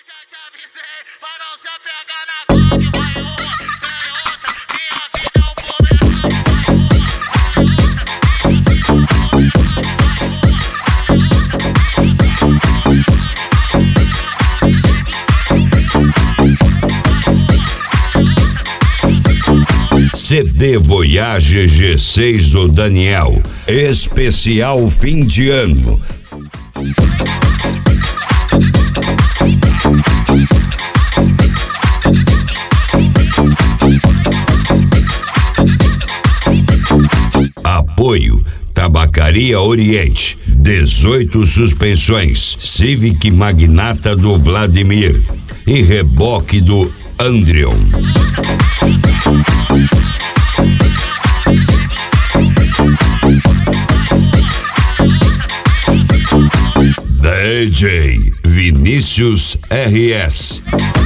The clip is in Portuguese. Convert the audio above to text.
CD Voyage G6 do Daniel, especial fim de ano. Apoio Tabacaria Oriente, 18 Suspensões, Civic Magnata do Vladimir e Reboque do Andrion. DJ Vinícius RS.